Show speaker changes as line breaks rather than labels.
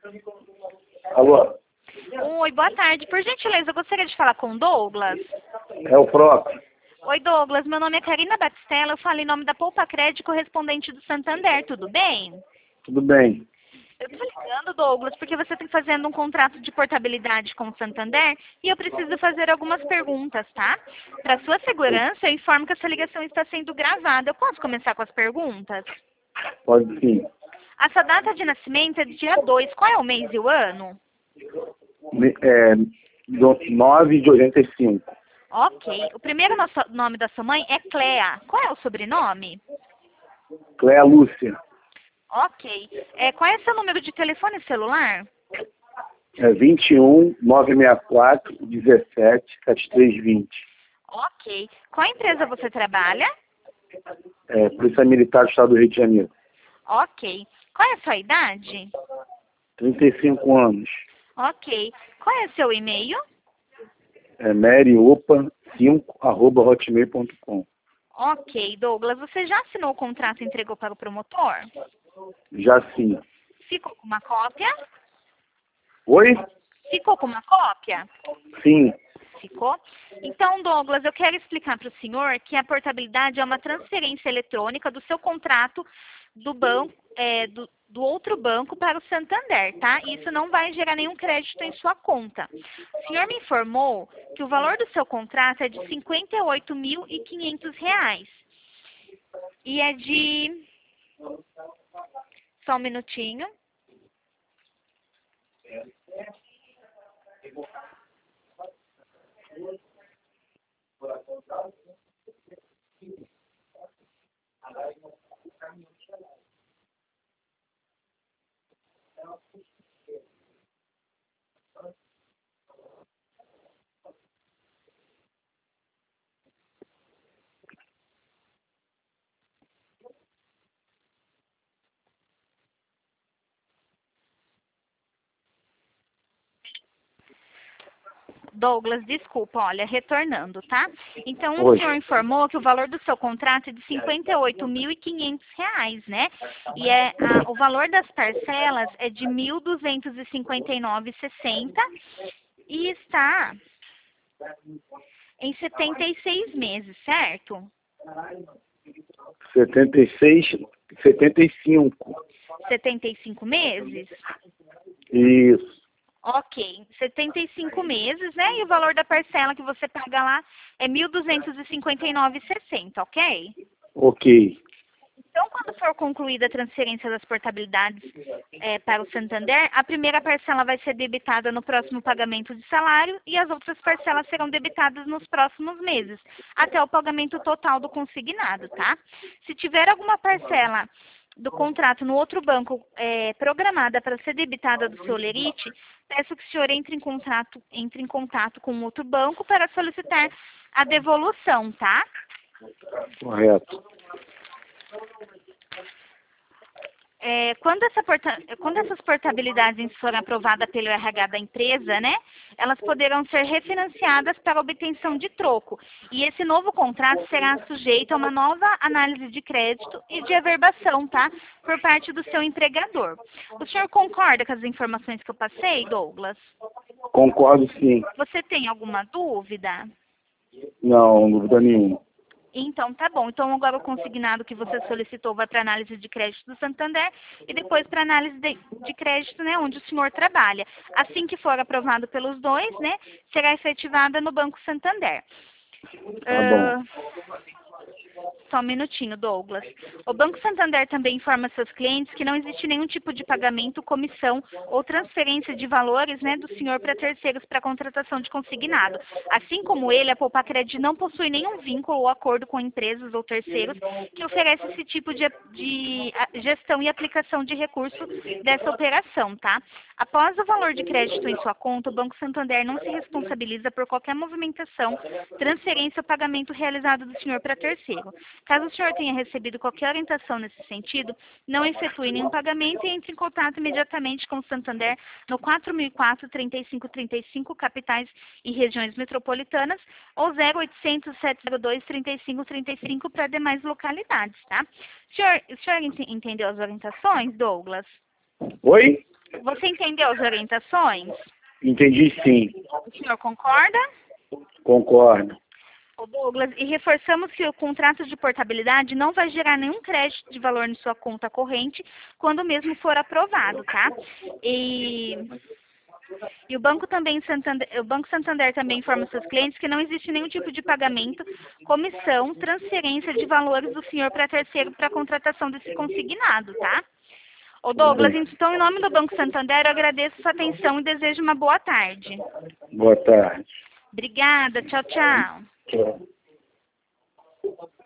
Alô?
Oi, boa tarde. Por gentileza, eu gostaria de falar com o Douglas.
É o próprio.
Oi, Douglas. Meu nome é Karina Batistella. Eu falo em nome da Poupa Crédito, correspondente do Santander. Tudo bem?
Tudo bem.
Eu estou ligando, Douglas, porque você está fazendo um contrato de portabilidade com o Santander e eu preciso fazer algumas perguntas, tá? Para sua segurança, eu informo que essa ligação está sendo gravada. Eu posso começar com as perguntas?
Pode sim.
A sua data de nascimento é dia 2. Qual é o mês e o ano?
9 de 85.
Ok. O primeiro nome da sua mãe é Clea. Qual é o sobrenome?
Cléa Lúcia.
Ok. Qual é seu número de telefone celular?
21 964 17 7320.
Ok. Qual empresa você trabalha?
Polícia Militar do Estado do Rio de Janeiro.
Ok. Qual é a sua idade?
35 anos.
Ok. Qual é seu e-mail?
maryopa5@hotmail.com.
Ok, Douglas. Você já assinou o contrato e entregou para o promotor?
Já sim.
Ficou com uma cópia?
Oi?
Ficou com uma cópia?
Sim.
Ficou? Então, Douglas, eu quero explicar para o senhor que a portabilidade é uma transferência eletrônica do seu contrato do banco, do outro banco para o Santander, tá? E isso não vai gerar nenhum crédito em sua conta. O senhor me informou que o valor do seu contrato é de R$ 58.500. E é de... Só um minutinho. Douglas, desculpa, olha, retornando, tá? Então, o
Oi.
senhor informou que o valor do seu contrato é de R$ 58.500, né? E o valor das parcelas é de R$ 1.259,60 e está em 76 meses, certo?
75.
75 meses?
Isso.
Ok, 75 meses, né? E o valor da parcela que você paga lá é R$ 1.259,60, ok?
Ok.
Então, quando for concluída a transferência das portabilidades para o Santander, a primeira parcela vai ser debitada no próximo pagamento de salário e as outras parcelas serão debitadas nos próximos meses, até o pagamento total do consignado, tá? Se tiver alguma parcela do contrato no outro banco programada para ser debitada do seu lerite, peço que o senhor entre em contato com o outro banco para solicitar a devolução, tá?
Correto.
Quando essas portabilidades forem aprovadas pelo RH da empresa, né, elas poderão ser refinanciadas para obtenção de troco. E esse novo contrato será sujeito a uma nova análise de crédito e de averbação, tá, por parte do seu empregador. O senhor concorda com as informações que eu passei, Douglas?
Concordo sim.
Você tem alguma dúvida?
Não, dúvida nenhuma.
Então, tá bom. Então, agora o consignado que você solicitou vai para análise de crédito do Santander e depois para análise de crédito, né, onde o senhor trabalha. Assim que for aprovado pelos dois, né, será efetivada no Banco Santander.
Tá bom.
Só um minutinho, Douglas. O Banco Santander também informa seus clientes que não existe nenhum tipo de pagamento, comissão ou transferência de valores, né, do senhor para terceiros para contratação de consignado. Assim como ele, a Poupa-Cred não possui nenhum vínculo ou acordo com empresas ou terceiros que oferece esse tipo de gestão e aplicação de recurso dessa operação, tá? Após o valor de crédito em sua conta, o Banco Santander não se responsabiliza por qualquer movimentação, transferência ou pagamento realizado do senhor para terceiro. Caso o senhor tenha recebido qualquer orientação nesse sentido, não efetue nenhum pagamento e entre em contato imediatamente com o Santander no 4004-3535, capitais e regiões metropolitanas, ou 0800-702-3535 para demais localidades, tá? O senhor entendeu as orientações, Douglas?
Oi?
Você entendeu as orientações?
Entendi, sim.
O senhor concorda?
Concordo.
Ô Douglas, e reforçamos que o contrato de portabilidade não vai gerar nenhum crédito de valor em sua conta corrente quando mesmo for aprovado, tá? E o Banco Santander também informa seus clientes que não existe nenhum tipo de pagamento, comissão, transferência de valores do senhor para terceiro para a contratação desse consignado, tá? Ô Douglas, então em nome do Banco Santander eu agradeço sua atenção e desejo uma boa tarde.
Boa tarde.
Obrigada, tchau, tchau.
Tchau.